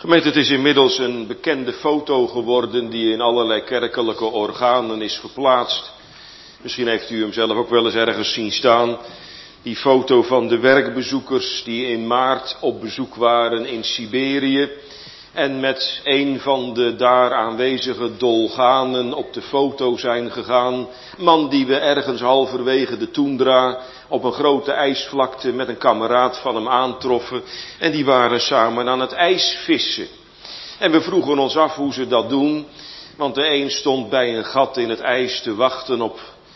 Gemeente, het is inmiddels een bekende foto geworden die in allerlei kerkelijke organen is geplaatst. Misschien heeft u hem zelf ook wel eens ergens zien staan. Die foto van de werkbezoekers die in maart op bezoek waren in Siberië. En met een van de daar aanwezige Dolganen op de foto zijn gegaan. Man die we ergens halverwege de toendra op een grote ijsvlakte met een kameraad van hem aantroffen. En die waren samen aan het ijsvissen. En we vroegen ons af hoe ze dat doen. Want de een stond bij een gat in het ijs te wachten op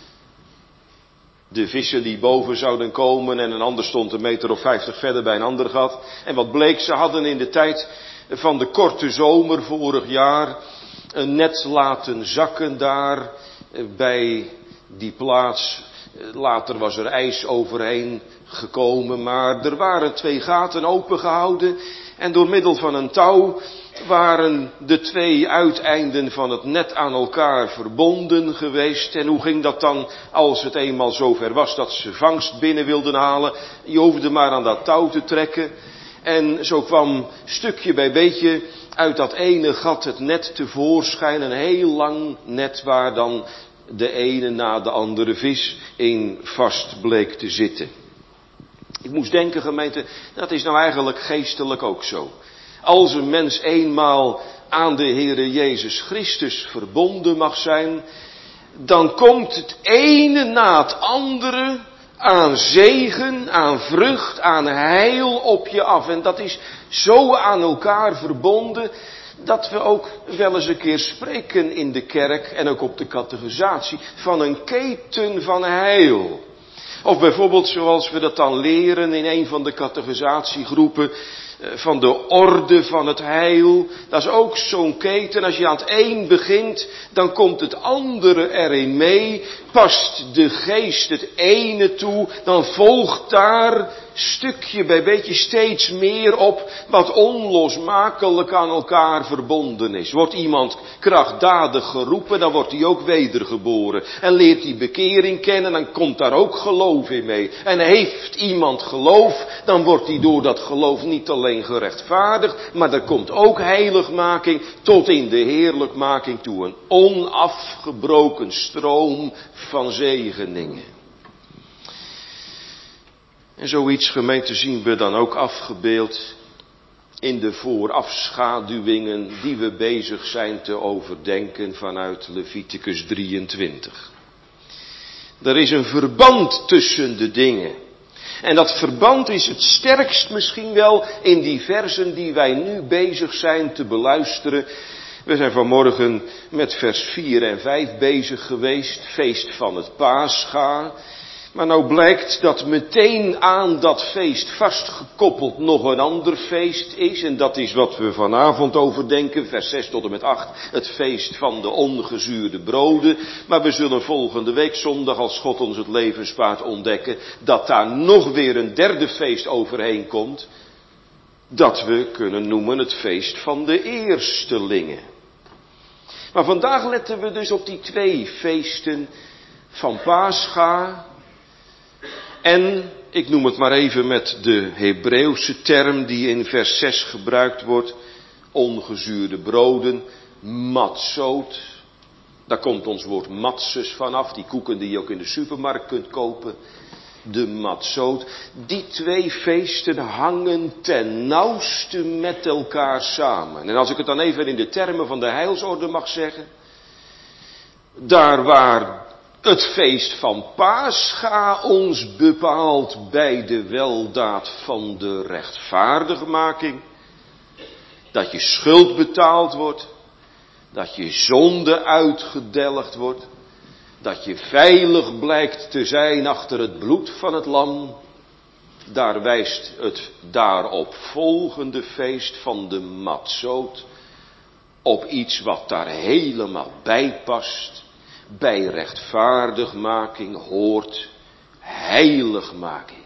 de vissen die boven zouden komen. En een ander stond 1,50 meter verder bij een ander gat. En wat bleek, ze hadden in de tijd van de korte zomer vorig jaar een net laten zakken daar bij die plaats. Later was er ijs overheen gekomen, maar er waren 2 gaten opengehouden en door middel van een touw waren de 2 uiteinden van het net aan elkaar verbonden geweest. En hoe ging dat dan als het eenmaal zover was dat ze vangst binnen wilden halen? Je hoefde maar aan dat touw te trekken. En zo kwam stukje bij beetje uit dat ene gat het net tevoorschijn. Een heel lang net waar dan de ene na de andere vis in vast bleek te zitten. Ik moest denken, gemeente, dat is nou eigenlijk geestelijk ook zo. Als een mens eenmaal aan de Heere Jezus Christus verbonden mag zijn, dan komt het ene na het andere aan zegen, aan vrucht, aan heil op je af. En dat is zo aan elkaar verbonden dat we ook wel eens een keer spreken in de kerk en ook op de catechisatie van een keten van heil. Of bijvoorbeeld zoals we dat dan leren in een van de catechisatiegroepen van de orde van het heil. Dat is ook zo'n keten. Als je aan het een begint, dan komt het andere erin mee. Past de geest het ene toe, dan volgt daar stukje bij beetje steeds meer op wat onlosmakelijk aan elkaar verbonden is. Wordt iemand krachtdadig geroepen, dan wordt hij ook wedergeboren. En leert hij bekering kennen, dan komt daar ook geloof in mee. En heeft iemand geloof, dan wordt hij door dat geloof niet alleen gerechtvaardigd, maar er komt ook heiligmaking tot in de heerlijkmaking toe. Een onafgebroken stroom van zegeningen. En zoiets, gemeente, zien we dan ook afgebeeld in de voorafschaduwingen die we bezig zijn te overdenken vanuit Leviticus 23. Er is een verband tussen de dingen. En dat verband is het sterkst misschien wel in die versen die wij nu bezig zijn te beluisteren. We zijn vanmorgen met vers 4 en 5 bezig geweest, feest van het Pascha. Maar nou blijkt dat meteen aan dat feest vastgekoppeld nog een ander feest is. En dat is wat we vanavond overdenken, vers 6 tot en met 8. Het feest van de ongezuurde broden. Maar we zullen volgende week zondag, als God ons het leven spaart, ontdekken dat daar nog weer een derde feest overheen komt. Dat we kunnen noemen het feest van de eerstelingen. Maar vandaag letten we dus op die 2 feesten van Pascha. En, ik noem het maar even met de Hebreeuwse term die in vers 6 gebruikt wordt, ongezuurde broden, matzot. Daar komt ons woord matzes vanaf, die koeken die je ook in de supermarkt kunt kopen. De matzot. Die 2 feesten hangen ten nauwste met elkaar samen. En als ik het dan even in de termen van de heilsorde mag zeggen, daar waar het feest van Pascha ons bepaalt bij de weldaad van de rechtvaardigmaking. Dat je schuld betaald wordt. Dat je zonde uitgedelgd wordt. Dat je veilig blijkt te zijn achter het bloed van het lam. Daar wijst het daarop volgende feest van de matzot op iets wat daar helemaal bij past. Bij rechtvaardigmaking hoort heiligmaking.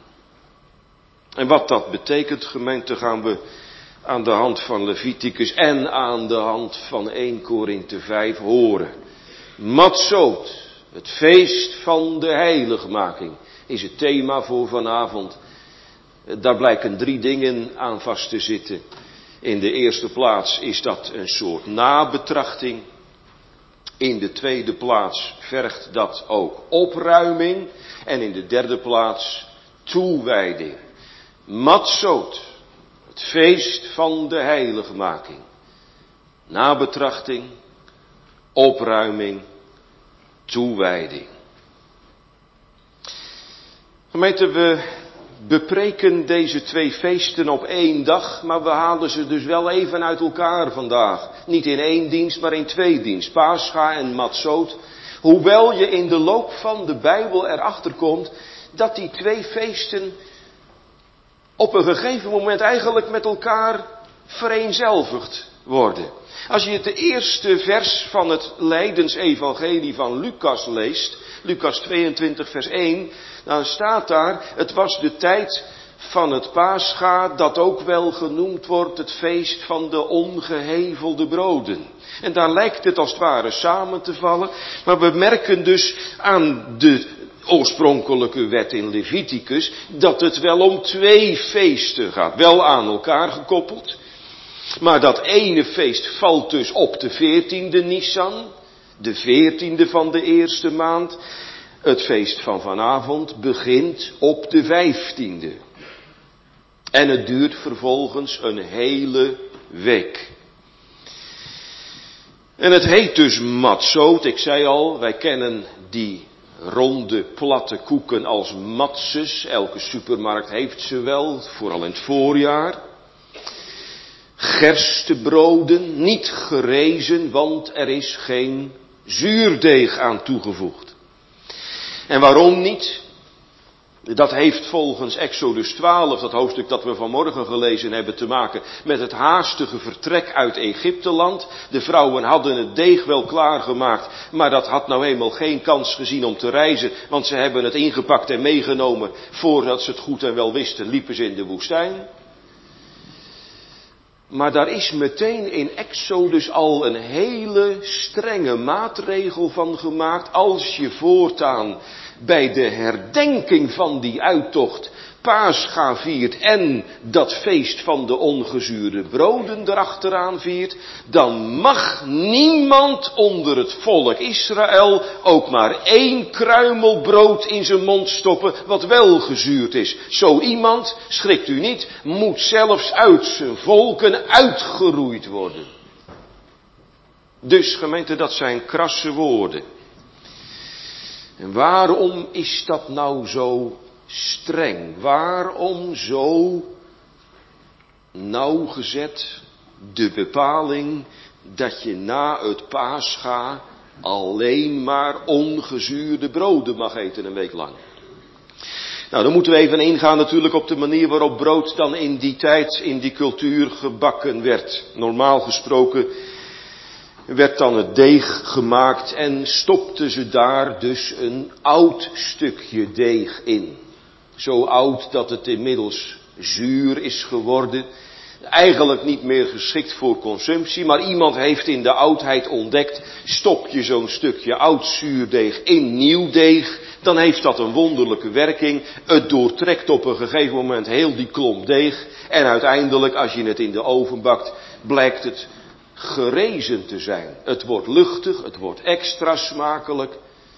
En wat dat betekent, gemeente, gaan we aan de hand van Leviticus en aan de hand van 1 Korinthe 5 horen. Matzot, het feest van de heiligmaking, is het thema voor vanavond. Daar blijken 3 dingen aan vast te zitten. In de eerste plaats is dat een soort nabetrachting. In de tweede plaats vergt dat ook opruiming. En in de derde plaats toewijding. Matzot, het feest van de heiligmaking. Nabetrachting, opruiming, toewijding. Gemeente, we bepreken deze twee feesten op één dag, maar we halen ze dus wel even uit elkaar vandaag. Niet in één dienst, maar in twee dienst. Pascha en Matzot. Hoewel je in de loop van de Bijbel erachter komt dat die twee feesten op een gegeven moment eigenlijk met elkaar vereenzelvigd worden. Als je het eerste vers van het lijdensevangelie van Lucas leest, Lucas 22 vers 1, dan staat daar, het was de tijd van het Pascha, dat ook wel genoemd wordt het feest van de ongehevelde broden. En daar lijkt het als het ware samen te vallen, maar we merken dus aan de oorspronkelijke wet in Leviticus dat het wel om twee feesten gaat, wel aan elkaar gekoppeld. Maar dat ene feest valt dus op de 14e Nisan, de 14e van de eerste maand. Het feest van vanavond begint op de 15e. En het duurt vervolgens een hele week. En het heet dus matzot. Ik zei al, wij kennen die ronde platte koeken als matzes. Elke supermarkt heeft ze wel, vooral in het voorjaar. Gerstebroden, niet gerezen, want er is geen zuurdeeg aan toegevoegd. En waarom niet? Dat heeft volgens Exodus 12, dat hoofdstuk dat we vanmorgen gelezen hebben, te maken met het haastige vertrek uit Egypteland. De vrouwen hadden het deeg wel klaargemaakt, maar dat had nou eenmaal geen kans gezien om te reizen, want ze hebben het ingepakt en meegenomen. Voordat ze het goed en wel wisten, liepen ze in de woestijn. Maar daar is meteen in Exodus al een hele strenge maatregel van gemaakt. Als je voortaan bij de herdenking van die uittocht Pascha viert en dat feest van de ongezuurde broden erachteraan viert, dan mag niemand onder het volk Israël ook maar 1 kruimel brood in zijn mond stoppen wat wel gezuurd is. Zo iemand, schrikt u niet, moet zelfs uit zijn volken uitgeroeid worden. Dus gemeente, dat zijn krasse woorden. En waarom is dat nou zo streng? Waarom zo nauwgezet de bepaling dat je na het Pascha alleen maar ongezuurde broden mag eten een week lang? Nou, dan moeten we even ingaan natuurlijk op de manier waarop brood dan in die tijd, in die cultuur gebakken werd. Normaal gesproken werd dan het deeg gemaakt en stopten ze daar dus een oud stukje deeg in. Zo oud dat het inmiddels zuur is geworden. Eigenlijk niet meer geschikt voor consumptie, maar iemand heeft in de oudheid ontdekt, stop je zo'n stukje oud zuurdeeg in nieuw deeg, dan heeft dat een wonderlijke werking. Het doortrekt op een gegeven moment heel die klomp deeg en uiteindelijk als je het in de oven bakt, blijkt het gerezen te zijn. Het wordt luchtig, het wordt extra smakelijk.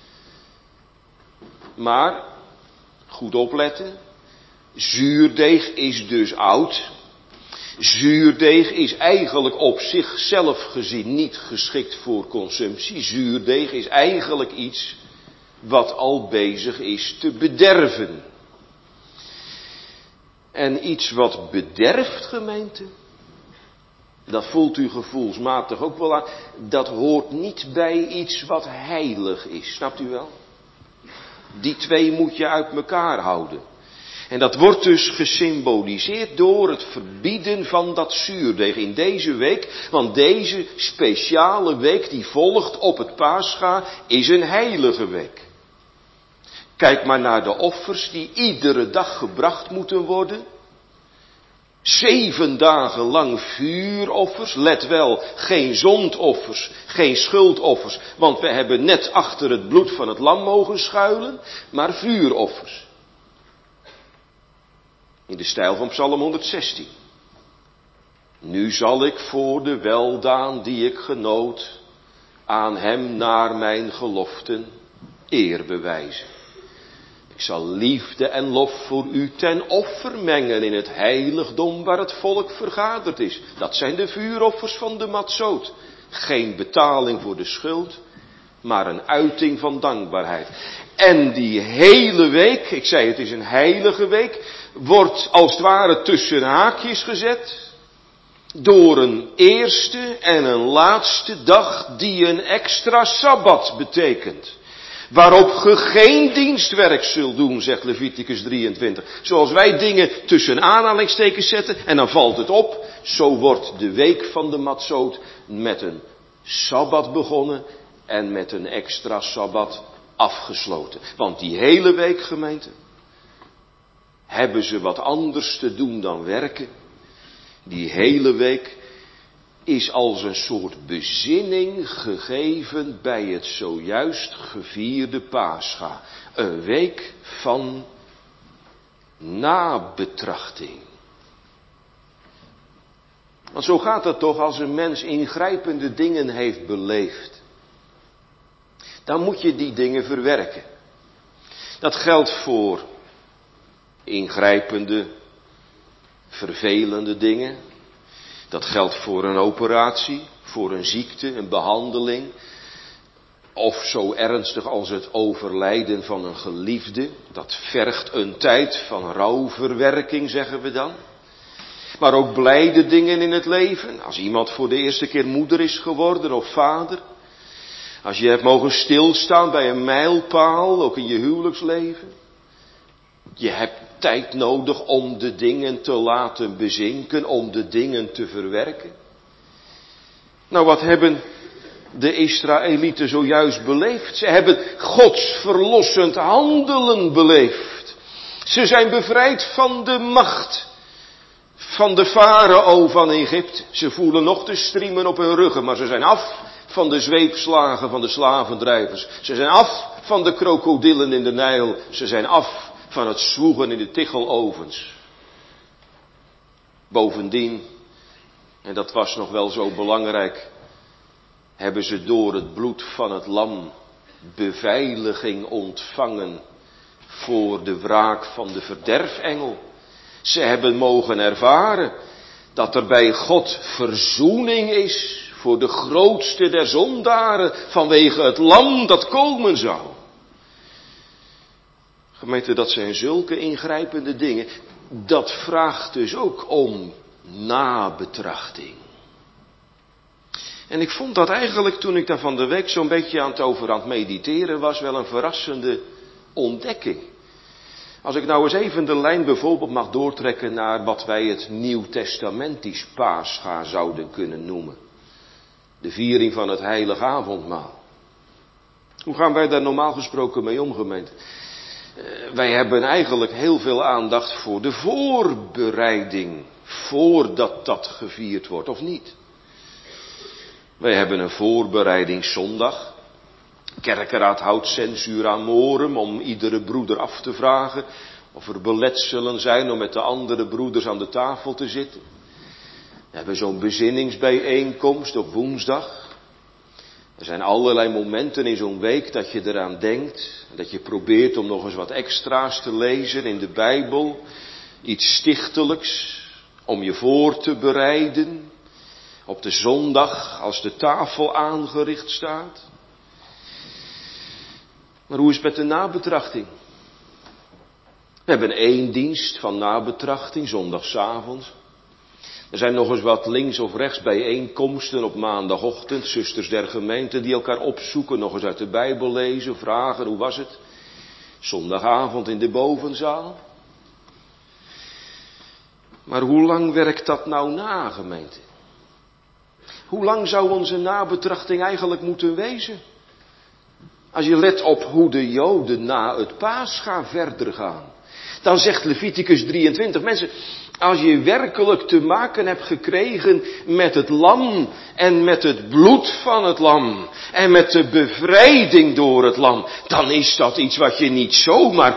Maar, goed opletten, zuurdeeg is dus oud. Zuurdeeg is eigenlijk op zichzelf gezien niet geschikt voor consumptie. Zuurdeeg is eigenlijk iets wat al bezig is te bederven. En iets wat bederft, gemeente, dat voelt u gevoelsmatig ook wel aan, dat hoort niet bij iets wat heilig is, snapt u wel? Die twee moet je uit elkaar houden. En dat wordt dus gesymboliseerd door het verbieden van dat zuurdeeg in deze week. Want deze speciale week die volgt op het Pascha is een heilige week. Kijk maar naar de offers die iedere dag gebracht moeten worden. 7 dagen lang vuuroffers, let wel, geen zondoffers, geen schuldoffers, want we hebben net achter het bloed van het lam mogen schuilen, maar vuuroffers. In de stijl van Psalm 116. Nu zal ik voor de weldaan die ik genoot, aan hem naar mijn geloften eer bewijzen. Ik zal liefde en lof voor u ten offer mengen in het heiligdom waar het volk vergaderd is. Dat zijn de vuuroffers van de Matsoot. Geen betaling voor de schuld, maar een uiting van dankbaarheid. En die hele week, ik zei het is een heilige week, wordt als het ware tussen haakjes gezet door een eerste en een laatste dag die een extra sabbat betekent. Waarop ge geen dienstwerk zult doen, zegt Leviticus 23. Zoals wij dingen tussen aanhalingstekens zetten en dan valt het op. Zo wordt de week van de Matsoot met een sabbat begonnen en met een extra sabbat afgesloten. Want die hele week, gemeente, hebben ze wat anders te doen dan werken. Die hele week is als een soort bezinning gegeven bij het zojuist gevierde Pascha. Een week van nabetrachting. Want zo gaat het toch als een mens ingrijpende dingen heeft beleefd. Dan moet je die dingen verwerken. Dat geldt voor ingrijpende, vervelende dingen. Dat geldt voor een operatie, voor een ziekte, een behandeling. Of zo ernstig als het overlijden van een geliefde. Dat vergt een tijd van rouwverwerking, zeggen we dan. Maar ook blijde dingen in het leven. Als iemand voor de eerste keer moeder is geworden of vader. Als je hebt mogen stilstaan bij een mijlpaal, ook in je huwelijksleven. Je hebt tijd nodig om de dingen te laten bezinken, om de dingen te verwerken. Nou, wat hebben de Israëlieten zojuist beleefd? Ze hebben Gods verlossend handelen beleefd. Ze zijn bevrijd van de macht van de farao van Egypte. Ze voelen nog de striemen op hun ruggen, maar ze zijn af van de zweepslagen van de slavendrijvers. Ze zijn af van de krokodillen in de Nijl. Ze zijn af van het zwoegen in de tichelovens. Bovendien, en dat was nog wel zo belangrijk, hebben ze door het bloed van het lam beveiliging ontvangen voor de wraak van de verderfengel. Ze hebben mogen ervaren dat er bij God verzoening is voor de grootste der zondaren vanwege het lam dat komen zou. Gemeente, dat zijn zulke ingrijpende dingen. Dat vraagt dus ook om nabetrachting. En ik vond dat eigenlijk toen ik daar van de week zo'n beetje aan het mediteren was, wel een verrassende ontdekking. Als ik nou eens even de lijn bijvoorbeeld mag doortrekken naar wat wij het Nieuwtestamentisch Pascha zouden kunnen noemen. De viering van het heilige avondmaal. Hoe gaan wij daar normaal gesproken mee om, gemeente? Wij hebben eigenlijk heel veel aandacht voor de voorbereiding, voordat dat gevierd wordt, of niet? Wij hebben een voorbereidingszondag. Kerkeraad houdt censura morum om iedere broeder af te vragen of er beletselen zijn om met de andere broeders aan de tafel te zitten. We hebben zo'n bezinningsbijeenkomst op woensdag. Er zijn allerlei momenten in zo'n week dat je eraan denkt. Dat je probeert om nog eens wat extra's te lezen in de Bijbel. Iets stichtelijks om je voor te bereiden. Op de zondag als de tafel aangericht staat. Maar hoe is het met de nabetrachting? We hebben 1 dienst van nabetrachting, zondagsavond. Er zijn nog eens wat links of rechts bijeenkomsten op maandagochtend. Zusters der gemeente die elkaar opzoeken, nog eens uit de Bijbel lezen, vragen hoe was het. Zondagavond in de bovenzaal. Maar hoe lang werkt dat nou na, gemeente? Hoe lang zou onze nabetrachting eigenlijk moeten wezen? Als je let op hoe de Joden na het Pascha verder gaan. Dan zegt Leviticus 23, mensen, als je werkelijk te maken hebt gekregen met het lam en met het bloed van het lam en met de bevrijding door het lam, dan is dat iets wat je niet zomaar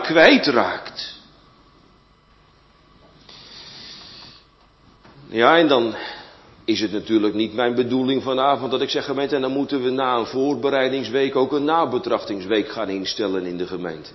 kwijtraakt. Ja, en dan is het natuurlijk niet mijn bedoeling vanavond dat ik zeg, gemeente, en dan moeten we na een voorbereidingsweek ook een nabetrachtingsweek gaan instellen in de gemeente.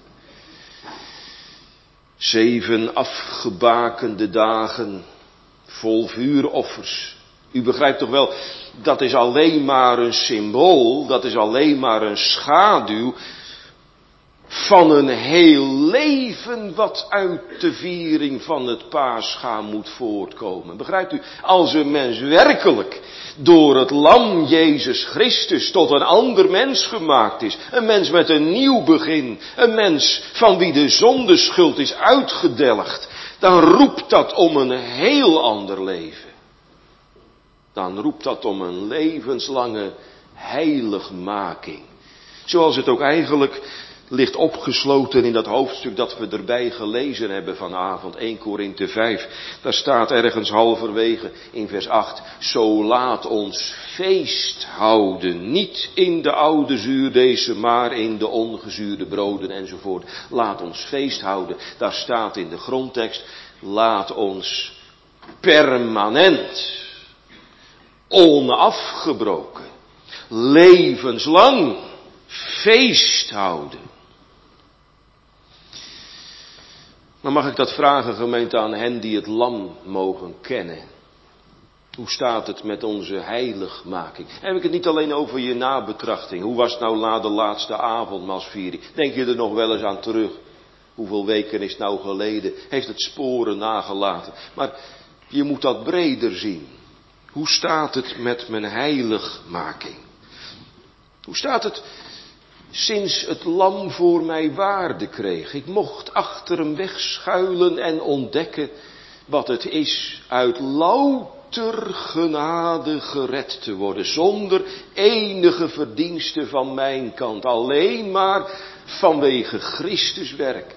7 afgebakende dagen vol vuuroffers. U begrijpt toch wel, dat is alleen maar een symbool, dat is alleen maar een schaduw van een heel leven wat uit de viering van het Paascha moet voortkomen. Begrijpt u? Als een mens werkelijk door het lam Jezus Christus tot een ander mens gemaakt is, een mens met een nieuw begin, een mens van wie de zondeschuld is uitgedelgd, dan roept dat om een heel ander leven. Dan roept dat om een levenslange heiligmaking. Zoals het ook eigenlijk ligt opgesloten in dat hoofdstuk dat we erbij gelezen hebben vanavond, 1 Korinthe 5. Daar staat ergens halverwege in vers 8, zo laat ons feest houden, niet in de oude zuurdezen, maar in de ongezuurde broden enzovoort. Laat ons feest houden, daar staat in de grondtekst, laat ons permanent, onafgebroken, levenslang feest houden. Maar mag ik dat vragen, gemeente, aan hen die het lam mogen kennen? Hoe staat het met onze heiligmaking? Heb ik het niet alleen over je nabetrachting. Hoe was het nou na de laatste avondmaalsviering? Denk je er nog wel eens aan terug? Hoeveel weken is het nou geleden? Heeft het sporen nagelaten? Maar je moet dat breder zien. Hoe staat het met mijn heiligmaking? Hoe staat het sinds het lam voor mij waarde kreeg? Ik mocht achter hem wegschuilen en ontdekken wat het is uit louter genade gered te worden. Zonder enige verdienste van mijn kant. Alleen maar vanwege Christus werk.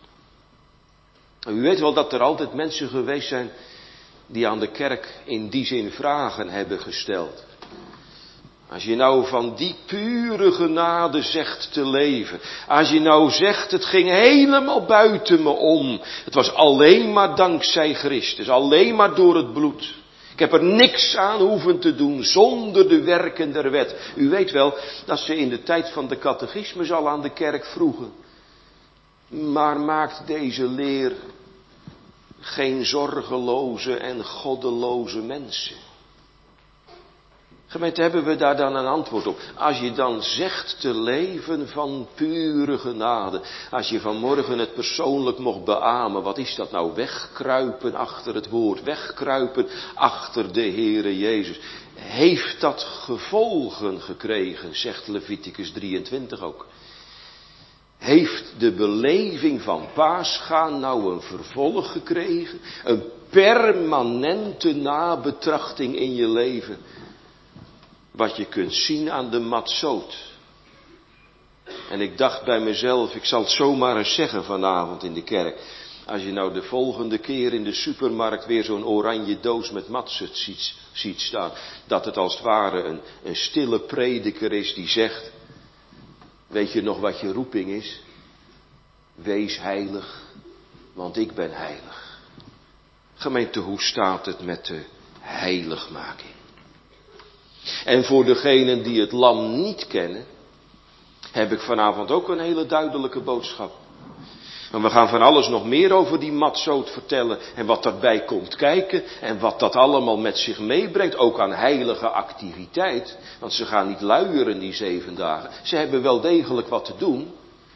U weet wel dat er altijd mensen geweest zijn die aan de kerk in die zin vragen hebben gesteld. Als je nou van die pure genade zegt te leven. Als je nou zegt, het ging helemaal buiten me om. Het was alleen maar dankzij Christus. Alleen maar door het bloed. Ik heb er niks aan hoeven te doen zonder de werken der wet. U weet wel dat ze in de tijd van de catechismus al aan de kerk vroegen. Maar maakt deze leer geen zorgeloze en goddeloze mensen? Gemeente, hebben we daar dan een antwoord op? Als je dan zegt te leven van pure genade. Als je vanmorgen het persoonlijk mocht beamen. Wat is dat nou? Wegkruipen achter het woord. Wegkruipen achter de Heere Jezus. Heeft dat gevolgen gekregen? Zegt Leviticus 23 ook. Heeft de beleving van Paascha nou een vervolg gekregen? Een permanente nabetrachting in je leven? Wat je kunt zien aan de matzoot. En ik dacht bij mezelf, ik zal het zomaar eens zeggen vanavond in de kerk. Als je nou de volgende keer in de supermarkt weer zo'n oranje doos met matzoot ziet staan. Dat het als het ware een stille prediker is die zegt. Weet je nog wat je roeping is? Wees heilig, want ik ben heilig. Gemeente, hoe staat het met de heiligmaking? En voor degenen die het lam niet kennen, heb ik vanavond ook een hele duidelijke boodschap. En we gaan van alles nog meer over die matzoot vertellen en wat daarbij komt kijken en wat dat allemaal met zich meebrengt, ook aan heilige activiteit. Want ze gaan niet luieren die 7 dagen. Ze hebben wel degelijk wat te doen.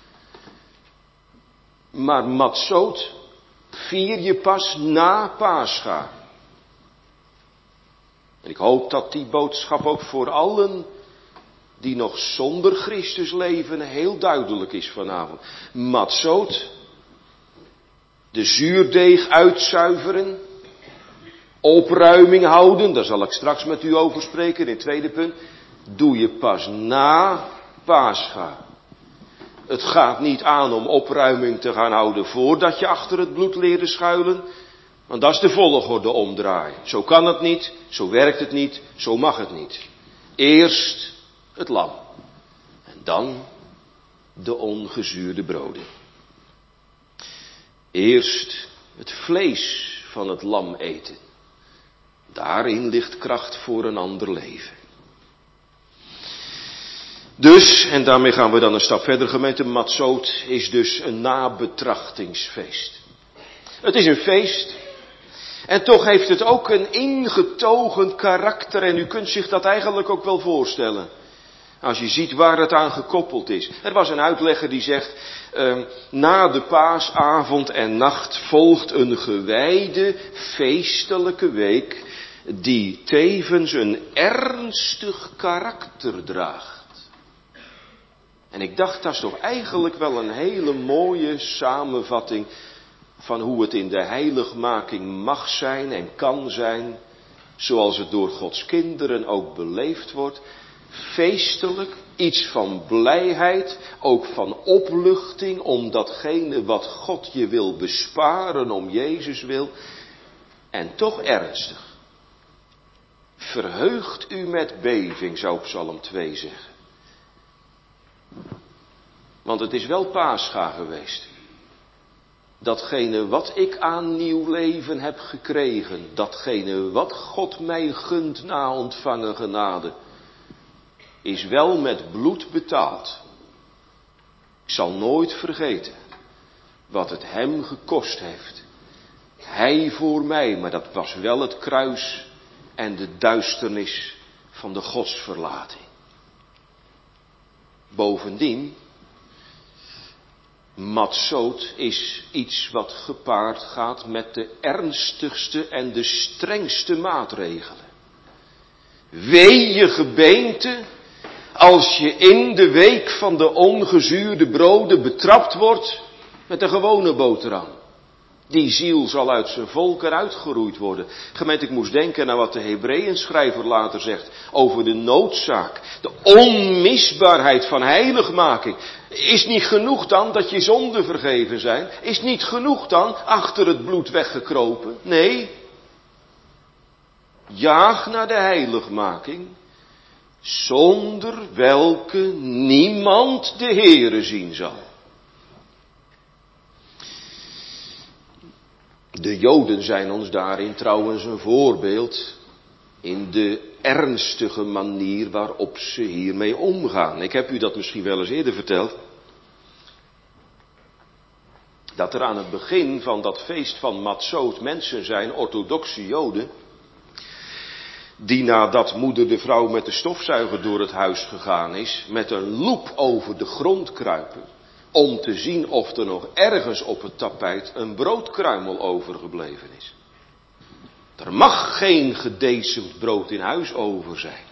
Maar matzoot vier je pas na Paascha. En ik hoop dat die boodschap ook voor allen die nog zonder Christus leven heel duidelijk is vanavond. Matzoot, de zuurdeeg uitzuiveren, opruiming houden, daar zal ik straks met u over spreken in het tweede punt, doe je pas na Paascha. Het gaat niet aan om opruiming te gaan houden voordat je achter het bloed leerde schuilen. Want dat is de volgorde omdraaien. Zo kan het niet, zo werkt het niet, zo mag het niet. Eerst het lam. En dan de ongezuurde broden. Eerst het vlees van het lam eten. Daarin ligt kracht voor een ander leven. Dus, en daarmee gaan we dan een stap verder, gemeente Matzot is dus een nabetrachtingsfeest. Het is een feest. En toch heeft het ook een ingetogen karakter en u kunt zich dat eigenlijk ook wel voorstellen. Als je ziet waar het aan gekoppeld is. Er was een uitlegger die zegt, na de paasavond en nacht volgt een gewijde feestelijke week die tevens een ernstig karakter draagt. En ik dacht, dat is toch eigenlijk wel een hele mooie samenvatting van hoe het in de heiligmaking mag zijn en kan zijn, zoals het door Gods kinderen ook beleefd wordt. Feestelijk, iets van blijheid, ook van opluchting om datgene wat God je wil besparen om Jezus wil. En toch ernstig. Verheugt u met beving, zou Psalm 2 zeggen. Want het is wel Pascha geweest. Datgene wat ik aan nieuw leven heb gekregen, datgene wat God mij gunt na ontvangen genade, is wel met bloed betaald. Ik zal nooit vergeten wat het hem gekost heeft. Hij voor mij, maar dat was wel het kruis en de duisternis van de godsverlating. Bovendien, Matzot is iets wat gepaard gaat met de ernstigste en de strengste maatregelen. Wee je gebeente als je in de week van de ongezuurde broden betrapt wordt met een gewone boterham. Die ziel zal uit zijn volk eruit geroeid worden. Gemeente, ik moest denken aan wat de Hebreeënschrijver later zegt over de noodzaak, de onmisbaarheid van heiligmaking. Is niet genoeg dan dat je zonden vergeven zijn? Is niet genoeg dan achter het bloed weggekropen? Nee. Jaag naar de heiligmaking, zonder welke niemand de Heere zien zal. De Joden zijn ons daarin trouwens een voorbeeld in de ernstige manier waarop ze hiermee omgaan. Ik heb u dat misschien wel eens eerder verteld. Dat er aan het begin van dat feest van Matzot mensen zijn, orthodoxe Joden, die nadat moeder de vrouw met de stofzuiger door het huis gegaan is, met een loep over de grond kruipen, om te zien of er nog ergens op het tapijt een broodkruimel overgebleven is. Er mag geen gedecemd brood in huis over zijn.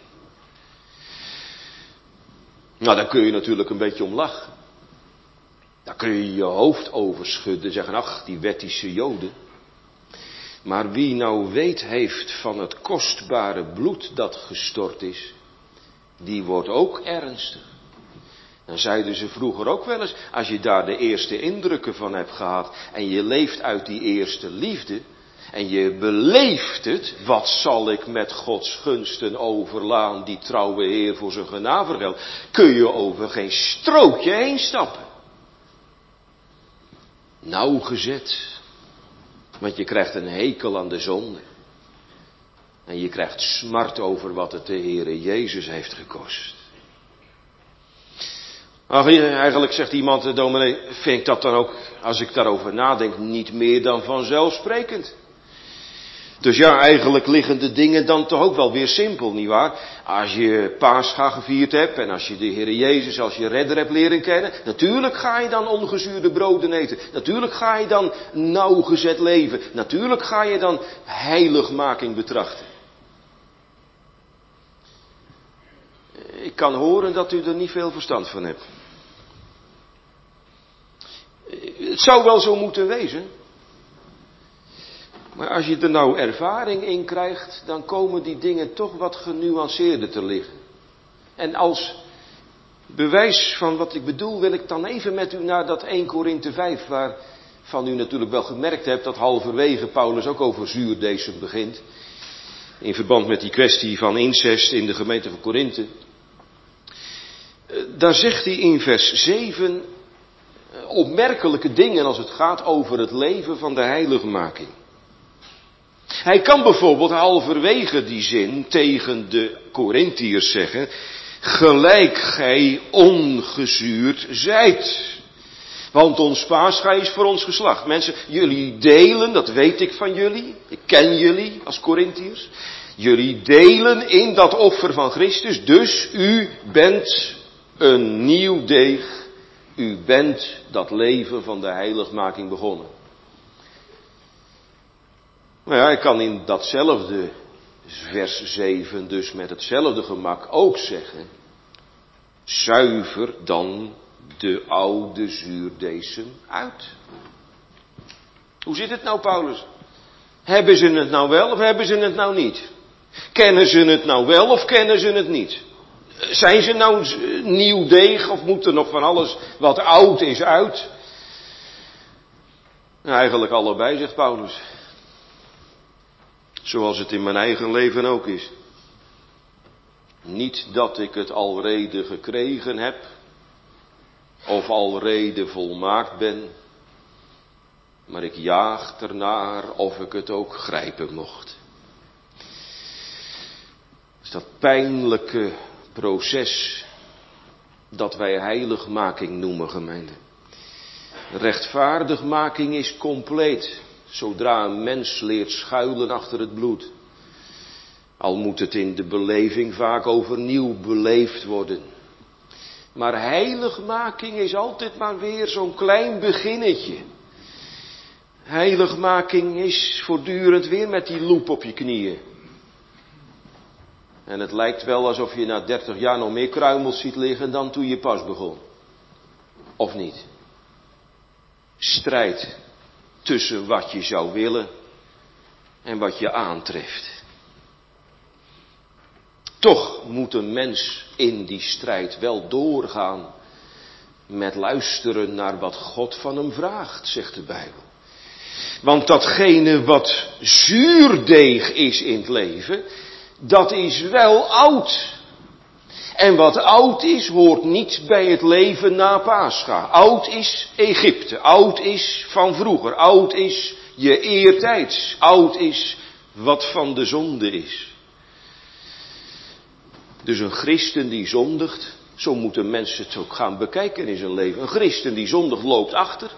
Nou, daar kun je natuurlijk een beetje om lachen. Daar kun je je hoofd over schudden en zeggen, ach, die wettische Joden. Maar wie nou weet heeft van het kostbare bloed dat gestort is, die wordt ook ernstig. Dan zeiden ze vroeger ook wel eens, als je daar de eerste indrukken van hebt gehad en je leeft uit die eerste liefde en je beleeft het, wat zal ik met Gods gunsten overlaan die trouwe Heer voor zijn genade vergeldt, kun je over geen strookje heen stappen. Nauwgezet, want je krijgt een hekel aan de zonde. En je krijgt smart over wat het de Heere Jezus heeft gekost. Ach, eigenlijk zegt iemand, dominee, vind ik dat dan ook, als ik daarover nadenk, niet meer dan vanzelfsprekend. Dus ja, eigenlijk liggen de dingen dan toch ook wel weer simpel, nietwaar? Als je Pascha gevierd hebt en als je de Heere Jezus als je redder hebt leren kennen, natuurlijk ga je dan ongezuurde broden eten. Natuurlijk ga je dan nauwgezet leven. Natuurlijk ga je dan heiligmaking betrachten. Ik kan horen dat u er niet veel verstand van hebt. Het zou wel zo moeten wezen. Maar als je er nou ervaring in krijgt, dan komen die dingen toch wat genuanceerder te liggen. En als bewijs van wat ik bedoel, wil ik dan even met u naar dat 1 Korinthe 5, waarvan u natuurlijk wel gemerkt hebt dat halverwege Paulus ook over zuurdesem begint. In verband met die kwestie van incest in de gemeente van Korinthe. Daar zegt hij in vers 7 opmerkelijke dingen als het gaat over het leven van de heiligmaking. Hij kan bijvoorbeeld halverwege die zin tegen de Korintiërs zeggen, gelijk gij ongezuurd zijt. Want ons Pascha is voor ons geslacht. Mensen, jullie delen, dat weet ik van jullie. Ik ken jullie als Korintiërs. Jullie delen in dat offer van Christus. Dus u bent een nieuw deeg. U bent dat leven van de heiligmaking begonnen. Nou ja, ik kan in datzelfde vers 7 dus met hetzelfde gemak ook zeggen. Zuiver dan de oude zuurdeesem uit. Hoe zit het nou, Paulus? Hebben ze het nou wel of hebben ze het nou niet? Kennen ze het nou wel of kennen ze het niet? Zijn ze nou nieuw deeg of moet er nog van alles wat oud is uit? Nou, eigenlijk allebei, zegt Paulus. Zoals het in mijn eigen leven ook is. Niet dat ik het alrede gekregen heb, of alrede volmaakt ben, maar ik jaag ernaar of ik het ook grijpen mocht. Het is dat pijnlijke proces dat wij heiligmaking noemen, gemeente. Rechtvaardigmaking is compleet, zodra een mens leert schuilen achter het bloed. Al moet het in de beleving vaak overnieuw beleefd worden. Maar heiligmaking is altijd maar weer zo'n klein beginnetje. Heiligmaking is voortdurend weer met die loep op je knieën. En het lijkt wel alsof je na 30 jaar nog meer kruimels ziet liggen dan toen je pas begon. Of niet? Strijd tussen wat je zou willen en wat je aantreft. Toch moet een mens in die strijd wel doorgaan met luisteren naar wat God van hem vraagt, zegt de Bijbel. Want datgene wat zuurdeeg is in het leven, dat is wel oud. En wat oud is, hoort niet bij het leven na Pascha. Oud is Egypte, oud is van vroeger, oud is je eertijds, oud is wat van de zonde is. Dus een christen die zondigt, zo moeten mensen het ook gaan bekijken in zijn leven. Een christen die zondigt loopt achter.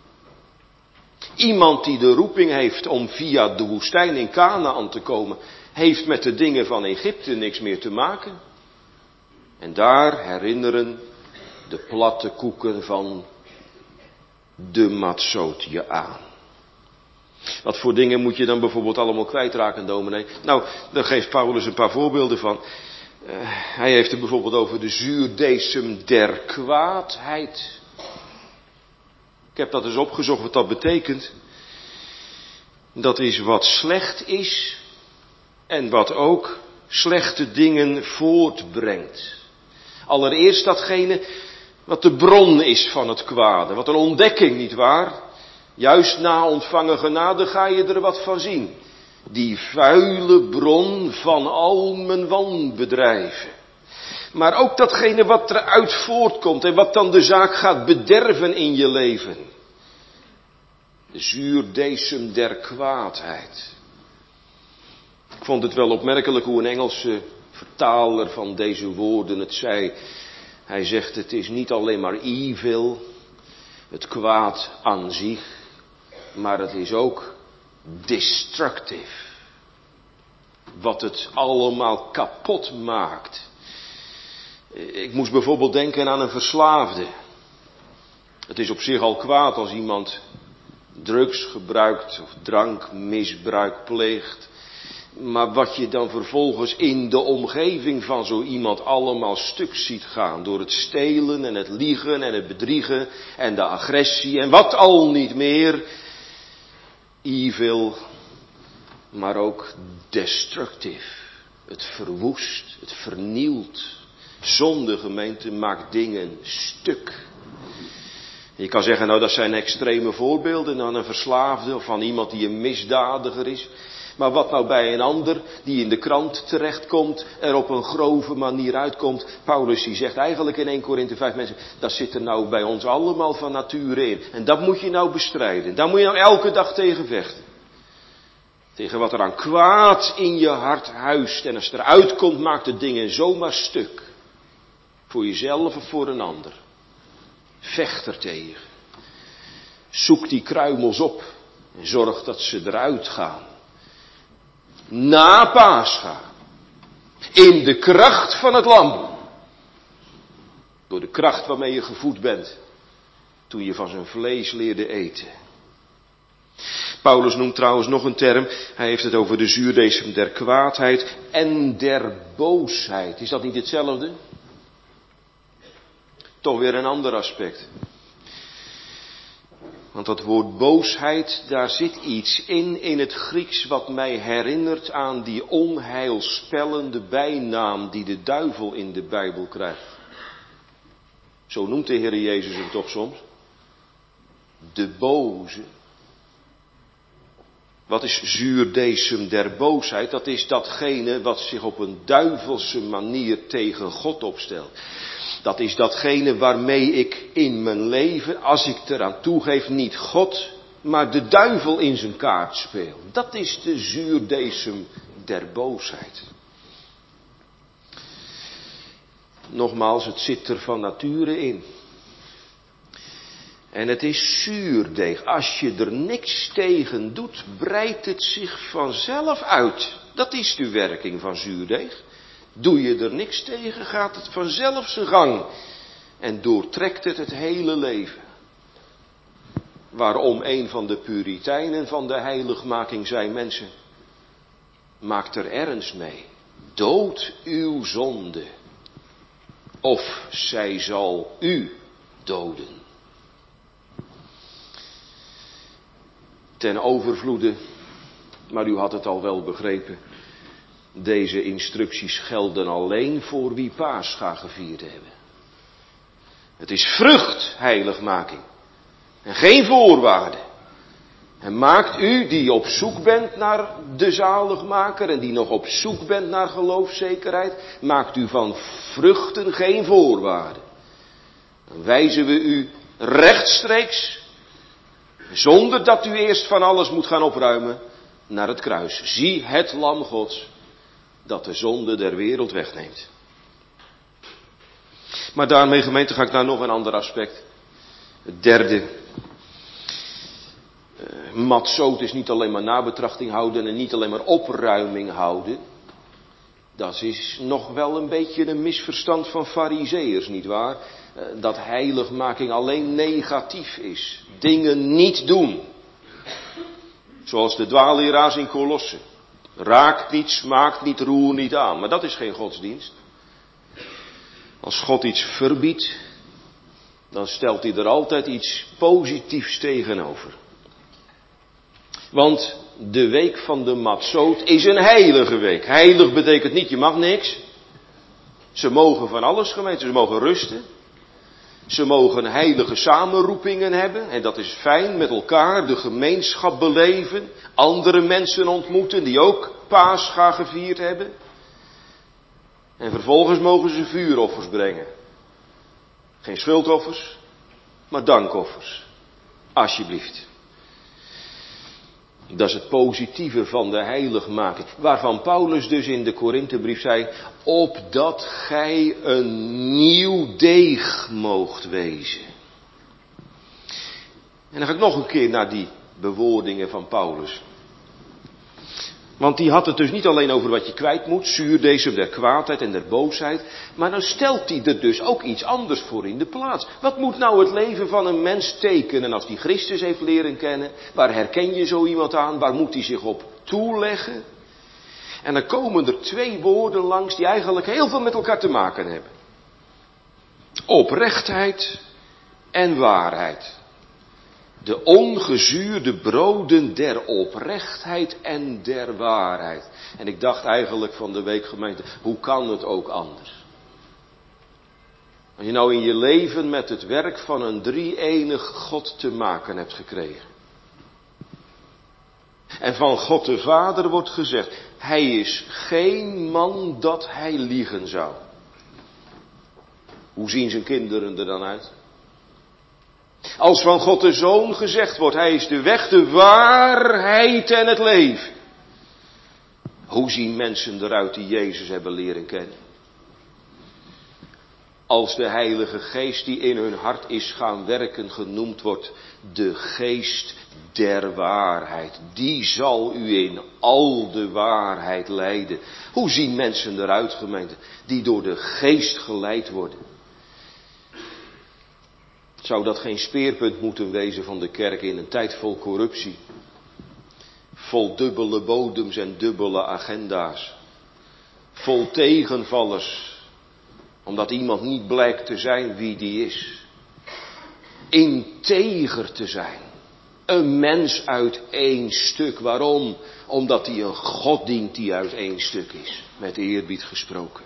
Iemand die de roeping heeft om via de woestijn in Kanaän te komen, heeft met de dingen van Egypte niks meer te maken. En daar herinneren de platte koeken van de Matzot je aan. Wat voor dingen moet je dan bijvoorbeeld allemaal kwijtraken, dominee? Nou, daar geeft Paulus een paar voorbeelden van. Hij heeft het bijvoorbeeld over de zuurdeesem der kwaadheid. Ik heb dat eens opgezocht wat dat betekent. Dat is wat slecht is en wat ook slechte dingen voortbrengt. Allereerst datgene wat de bron is van het kwade. Wat een ontdekking, nietwaar? Juist na ontvangen genade ga je er wat van zien. Die vuile bron van al mijn wanbedrijven. Maar ook datgene wat eruit voortkomt en wat dan de zaak gaat bederven in je leven. De zuurdeesem der kwaadheid. Ik vond het wel opmerkelijk hoe een Engelse vertaler van deze woorden het zei. Hij zegt het is niet alleen maar evil, het kwaad aan zich, maar het is ook destructive. Wat het allemaal kapot maakt. Ik moest bijvoorbeeld denken aan een verslaafde. Het is op zich al kwaad als iemand drugs gebruikt of drankmisbruik pleegt. Maar wat je dan vervolgens in de omgeving van zo iemand allemaal stuk ziet gaan. Door het stelen en het liegen en het bedriegen en de agressie en wat al niet meer. Evil, maar ook destructief. Het verwoest, het vernielt. Zonde, gemeente, maakt dingen stuk. Je kan zeggen, nou dat zijn extreme voorbeelden aan een verslaafde of van iemand die een misdadiger is. Maar wat nou bij een ander die in de krant terechtkomt, er op een grove manier uitkomt. Paulus die zegt eigenlijk in 1 Korinthe 5 mensen, dat zit er nou bij ons allemaal van nature in. En dat moet je nou bestrijden. Daar moet je nou elke dag tegen vechten. Het Tegen wat er aan kwaad in je hart huist. En als het eruit komt, maakt het dingen zomaar stuk. Voor jezelf of voor een ander. Vecht er tegen. Zoek die kruimels op. En zorg dat ze eruit gaan. Na Pascha. In de kracht van het lam. Door de kracht waarmee je gevoed bent. Toen je van zijn vlees leerde eten. Paulus noemt trouwens nog een term. Hij heeft het over de zuurdesem der kwaadheid en der boosheid. Is dat niet hetzelfde? Toch weer een ander aspect. Want dat woord boosheid, daar zit iets in het Grieks wat mij herinnert aan die onheilspellende bijnaam die de duivel in de Bijbel krijgt. Zo noemt de Heer Jezus hem toch soms. De boze. Wat is zuurdesem der boosheid? Dat is datgene wat zich op een duivelse manier tegen God opstelt. Dat is datgene waarmee ik in mijn leven, als ik eraan toegeef, niet God, maar de duivel in zijn kaart speel. Dat is de zuurdesem der boosheid. Nogmaals, het zit er van nature in. En het is zuurdeeg. Als je er niks tegen doet, breidt het zich vanzelf uit. Dat is de werking van zuurdeeg. Doe je er niks tegen, gaat het vanzelf zijn gang. En doortrekt het hele leven. Waarom een van de Puritijnen van de heiligmaking zei: mensen, maak er ernst mee. Dood uw zonde. Of zij zal u doden. Ten overvloede, maar u had het al wel begrepen. Deze instructies gelden alleen voor wie Pascha gevierd hebben. Het is vrucht, heiligmaking. En geen voorwaarde. En maakt u die op zoek bent naar de zaligmaker en die nog op zoek bent naar geloofszekerheid, maakt u van vruchten geen voorwaarde. Dan wijzen we u rechtstreeks, zonder dat u eerst van alles moet gaan opruimen, naar het kruis. Zie het lam Gods, dat de zonde der wereld wegneemt. Maar daarmee, gemeente, ga ik naar nog een ander aspect. Het derde. Matzoot is niet alleen maar nabetrachting houden en niet alleen maar opruiming houden. Dat is nog wel een beetje een misverstand van farizeeërs, nietwaar? Dat heiligmaking alleen negatief is. Dingen niet doen. Zoals de dwaalleraars in Kolosse. Raakt niet, smaakt niet, roer niet aan. Maar dat is geen godsdienst. Als God iets verbiedt, dan stelt hij er altijd iets positiefs tegenover. Want de week van de Matzoot is een heilige week. Heilig betekent niet, je mag niks. Ze mogen van alles, gemeente. Ze mogen rusten. Ze mogen heilige samenroepingen hebben. En dat is fijn, met elkaar de gemeenschap beleven. Andere mensen ontmoeten die ook Pascha gevierd hebben. En vervolgens mogen ze vuuroffers brengen. Geen schuldoffers, maar dankoffers. Alsjeblieft. Dat is het positieve van de heiligmaking. Waarvan Paulus dus in de Korinthebrief zei: opdat gij een nieuw deeg moogt wezen. En dan ga ik nog een keer naar die bewoordingen van Paulus. Want die had het dus niet alleen over wat je kwijt moet, zuurdesem der kwaadheid en der boosheid. Maar dan stelt hij er dus ook iets anders voor in de plaats. Wat moet nou het leven van een mens tekenen als die Christus heeft leren kennen? Waar herken je zo iemand aan? Waar moet hij zich op toeleggen? En dan komen er twee woorden langs die eigenlijk heel veel met elkaar te maken hebben. Oprechtheid en waarheid. De ongezuurde broden der oprechtheid en der waarheid. En ik dacht eigenlijk van de week, gemeente, hoe kan het ook anders? Als je nou in je leven met het werk van een drie-enig God te maken hebt gekregen. En van God de Vader wordt gezegd: hij is geen man dat hij liegen zou. Hoe zien zijn kinderen er dan uit? Als van God de Zoon gezegd wordt: hij is de weg, de waarheid en het leven. Hoe zien mensen eruit die Jezus hebben leren kennen? Als de Heilige Geest die in hun hart is gaan werken genoemd wordt, de Geest der waarheid. Die zal u in al de waarheid leiden. Hoe zien mensen eruit, gemeente, die door de Geest geleid worden? Zou dat geen speerpunt moeten wezen van de kerk in een tijd vol corruptie? Vol dubbele bodems en dubbele agenda's. Vol tegenvallers. Omdat iemand niet blijkt te zijn wie die is. Integer te zijn. Een mens uit één stuk. Waarom? Omdat hij een God dient die uit één stuk is. Met eerbied gesproken.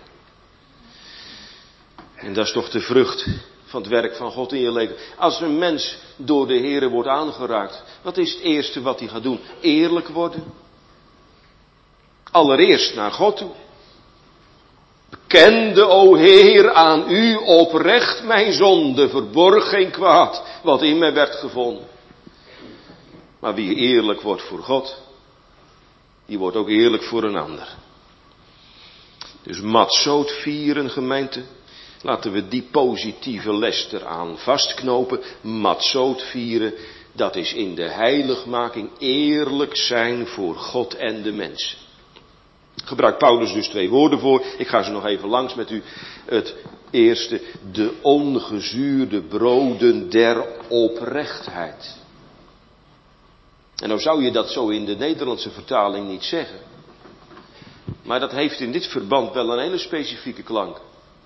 En dat is toch de vrucht van het werk van God in je leven. Als een mens door de Here wordt aangeraakt. Wat is het eerste wat hij gaat doen? Eerlijk worden. Allereerst naar God toe. Bekende, o Heer, aan u oprecht mijn zonde, verborg geen kwaad wat in mij werd gevonden. Maar wie eerlijk wordt voor God, die wordt ook eerlijk voor een ander. Dus matzoot vieren, gemeente. Laten we die positieve les eraan vastknopen. Matzoot vieren, dat is in de heiligmaking eerlijk zijn voor God en de mensen. Gebruikt Paulus dus 2 woorden voor. Ik ga ze nog even langs met u. Het eerste, de ongezuurde broden der oprechtheid. En nou zou je dat zo in de Nederlandse vertaling niet zeggen. Maar dat heeft in dit verband wel een hele specifieke klank.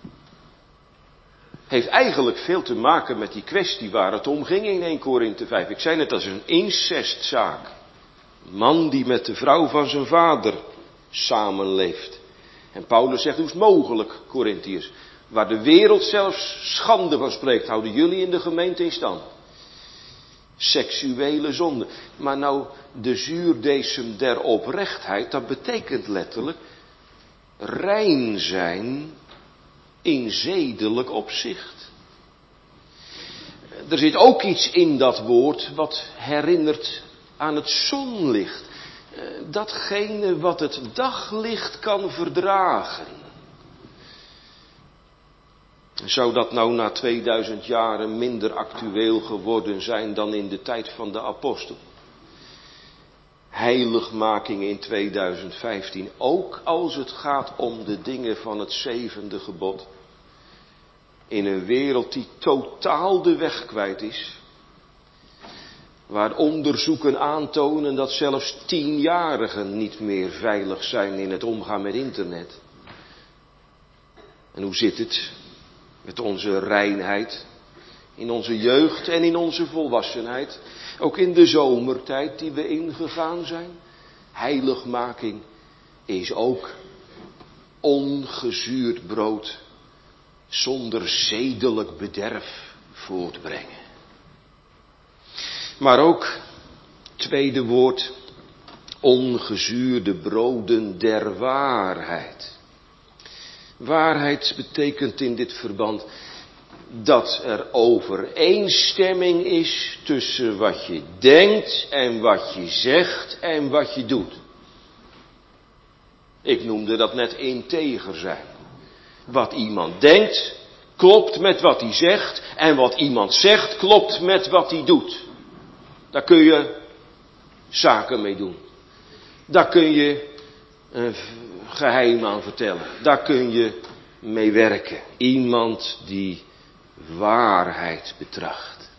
Heeft eigenlijk veel te maken met die kwestie waar het om ging in 1 Korinthe 5. Ik zei net, dat is een incestzaak. Een man die met de vrouw van zijn vader samenleeft. En Paulus zegt, hoe is het mogelijk, Korinthiërs? Waar de wereld zelfs schande van spreekt, houden jullie in de gemeente in stand. Seksuele zonde. Maar nou, de zuurdesem der oprechtheid, dat betekent letterlijk rein zijn in zedelijk opzicht. Er zit ook iets in dat woord wat herinnert aan het zonlicht. Datgene wat het daglicht kan verdragen. Zou dat nou na 2000 jaren minder actueel geworden zijn dan in de tijd van de apostel? Heiligmaking in 2015, ook als het gaat om de dingen van het 7e gebod. In een wereld die totaal de weg kwijt is. Waar onderzoeken aantonen dat zelfs 10-jarigen niet meer veilig zijn in het omgaan met internet. En hoe zit het met onze reinheid? In onze jeugd en in onze volwassenheid. Ook in de zomertijd die we ingegaan zijn. Heiligmaking is ook ongezuurd brood zonder zedelijk bederf voortbrengen. Maar ook, tweede woord, ongezuurde broden der waarheid. Waarheid betekent in dit verband dat er overeenstemming is tussen wat je denkt en wat je zegt en wat je doet. Ik noemde dat net integer zijn. Wat iemand denkt, klopt met wat hij zegt. En wat iemand zegt, klopt met wat hij doet. Daar kun je zaken mee doen. Daar kun je een geheim aan vertellen. Daar kun je mee werken. Iemand die waarheid betracht.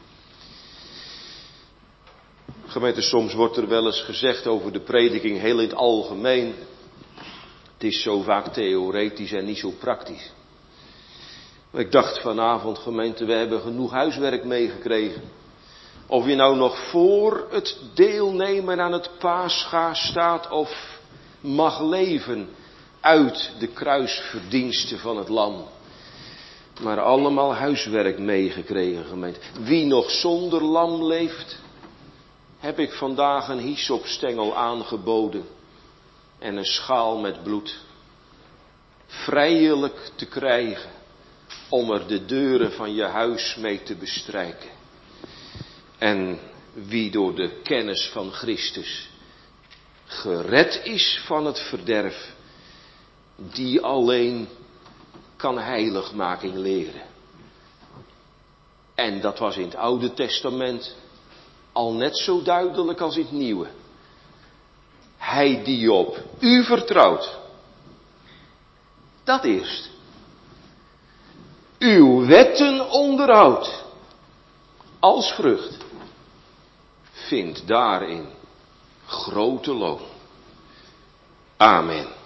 Gemeente, soms wordt er wel eens gezegd over de prediking heel in het algemeen. Het is zo vaak theoretisch en niet zo praktisch. Maar ik dacht vanavond, gemeente, we hebben genoeg huiswerk meegekregen. Of je nou nog voor het deelnemen aan het Pascha staat of mag leven uit de kruisverdiensten van het lam. Maar allemaal huiswerk meegekregen, gemeente. Wie nog zonder lam leeft, heb ik vandaag een hyssopstengel aangeboden. En een schaal met bloed. Vrijelijk te krijgen om er de deuren van je huis mee te bestrijken. En wie door de kennis van Christus gered is van het verderf, die alleen kan heiligmaking leren. En dat was in het Oude Testament al net zo duidelijk als in het Nieuwe. Hij die op u vertrouwt, dat eerst, uw wetten onderhoudt als vrucht, vindt daarin grote loon. Amen.